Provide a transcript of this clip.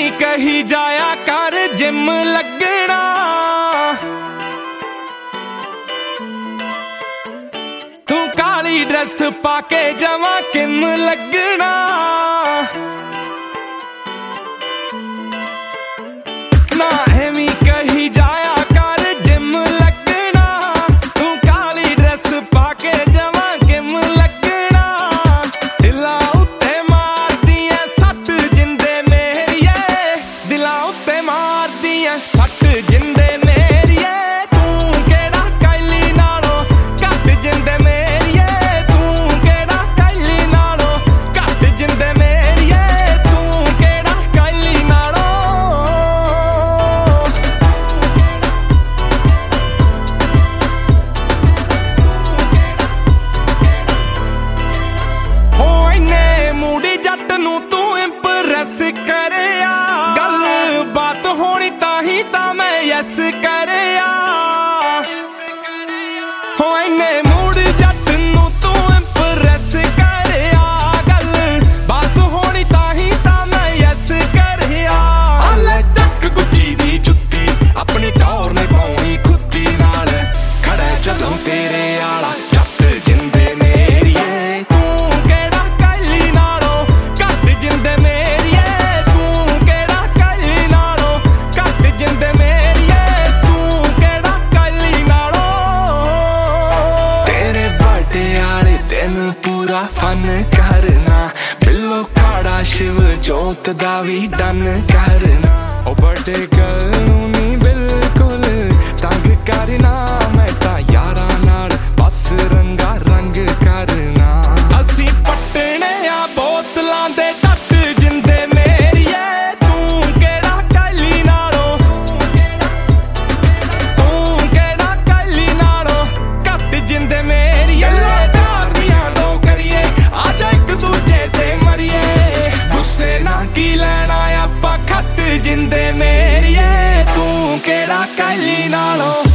ਐਵੇਂ ਕਹੀ ਜਾਇਆ ਕਰ ਜਿਮ ਲੱਗਣਾ। ਤੂੰ ਕਾਲੀ ਡਰੈਸ ਪਾ ਕੇ ਜਮਾਂ ਕਿਮ ਲੱਗਣਾ। ਨਾ ਐਵੇਂ ਕਹੀ ਜਾਇਆ ਕਰ ਜਿਮ ਲੱਗਣਾ। ਤੂੰ ਕਾਲੀ ਡਰੈਸ ਪਾ ਕੇ ਜਮਾਂ ਕਿਮ ਲੱਗਣਾ। ਦਿਲਾਂ ਉੱਤੇ ਮਾਰਦੀ ਐ ਸੱਟ ਜਿੰਦੇ ਮੇਰੀਏ, ਦਿਲਾਂ ਉੱਤੇ ਮਾਰਦੀ ਐ ਸੱਟ ਜਿੰਦੇ ਮੇਰੀਏ। ਤੂੰ ਕਿਹੜਾ ਕਾਇਲੀ ਨਾਲੋਂ ਘੱਟ ਜਿੰਦੇ ਮੇਰੀਏ। ਤੂੰ ਕਿਹੜਾ ਕਾਇਲੀ ਨਾਲੋਂ ਘੱਟ ਜਿੰਦੇ ਮੇਰੀਏ। ਤੂੰ ਕਿਹੜਾ ਕਾਇਲੀ ਨਾਲੋਂ। ਹੋ ਇੰਨੇ ਮੂਡੀ ਜੱਟ ਨੂੰ ਤੂੰ ਇੰਪ੍ਰੈਸ ਕਰਿਆ। ਗੱਲ ਬਾਤ ਹੋਣੀ ਤਾਹੀਂ ਤਾਂ ਮੈਂ ਯੈਸ ਕਰਿਆ। ਹੋ ਇੰਨੇ ਮੂਡੀ ਜੱਟ ਨੂੰ ਤੂੰ ਇੰਪ੍ਰੈਸ ਕਰਿਆ। ਗੱਲ ਬਾਤ ਹੋਣੀ ਤਾਹੀਂ ਤਾਂ ਮੈਂ ਯੈਸ ਕਰਿਆ। ਆ ਲੈ ਚੱਕ ਗੁੱਚੀ ਦੀ ਜੁੱਤੀ ਆਪਣੀ ਟੌਰ ਨੇ ਪਾਉਣੀ ਖੁੱਦੀ ਨਾਲ। ਖੜਾ ਜਦੋਂ ਤੇਰੇ ਆਲਾ ਜੱਟ ਜਿੰਦੇ ਮੇਰੀਏ। ਤੂੰ ਕਿਹੜਾ ਕਾਇਲੀ ਨਾਲੋਂ ਘੱਟ ਜਿੰਦੇ ਮੇਰੀਏ। ਤੂੰ ਕਿਹੜਾ ਕਾਇਲੀ ਨਾਲੋਂ ਘੱਟ ਜਿੰਦੇ ਮੇਰੀਏ। ਤੂੰ ਕਿਹੜਾ ਕਾਇਲੀ ਨਾਲੋਂ। ਤੇਰੇ ਬਰਥਡੇ ਵਾਲੇ ਦਿਨ ਪੂਰਾ ਫਨ ਕਰਨਾ। ਬਿੱਲੋ ਕਾੜਾ ਸ਼ਿਵ ਜੋਤ ਦਾ ਵੀ ਡਨ ਕਰਨਾ। ਉਹ ਬਰਥਡੇ ਗਰਲ ਨੂੰ ਨੀ ਬਿਲਕੁਲ ਤੰਗ ਕਰਨਾ। ਮੈਂ ਤਾਂ ਯਾਰਾਂ ਨਾਲ ਬਸ ਰੰਗਾ ਰੰਗ ਕਰਨਾ। ਅਸੀਂ ਪੱਟਣੇ ਆ ਬੋਤਲਾਂ ਦੇ ਟੱਟ ਜਿੰਦੇ ਮੇਰੀਏ। ਤੂੰ ਕਿਹੜਾ ਕਾਇਲੀ ਨਾਲੋਂ। ਤੂੰ ਕਿਹੜਾ ਕਾਇਲੀ ਨਾਲੋਂ ਘੱਟ ਜਿੰਦੇ ਮੇਰੀਏ। ਪਿਆਰ ਦੀਆਂ ਦੋ ਕਰੀਏ ਆ ਜਾ ਇੱਕ ਦੂਜੇ ਤੇ ਮਰੀਏ। ਗੁੱਸੇ ਨਾ ਕੀ ਲੈਣਾ ਆਪਾਂ ਖੱਟ ਜਿੰਦੇ ਮੇਰੀਏ। ਤੂੰ ਕਿਹੜਾ ਕਾਇਲੀ ਨਾਲੋਂ।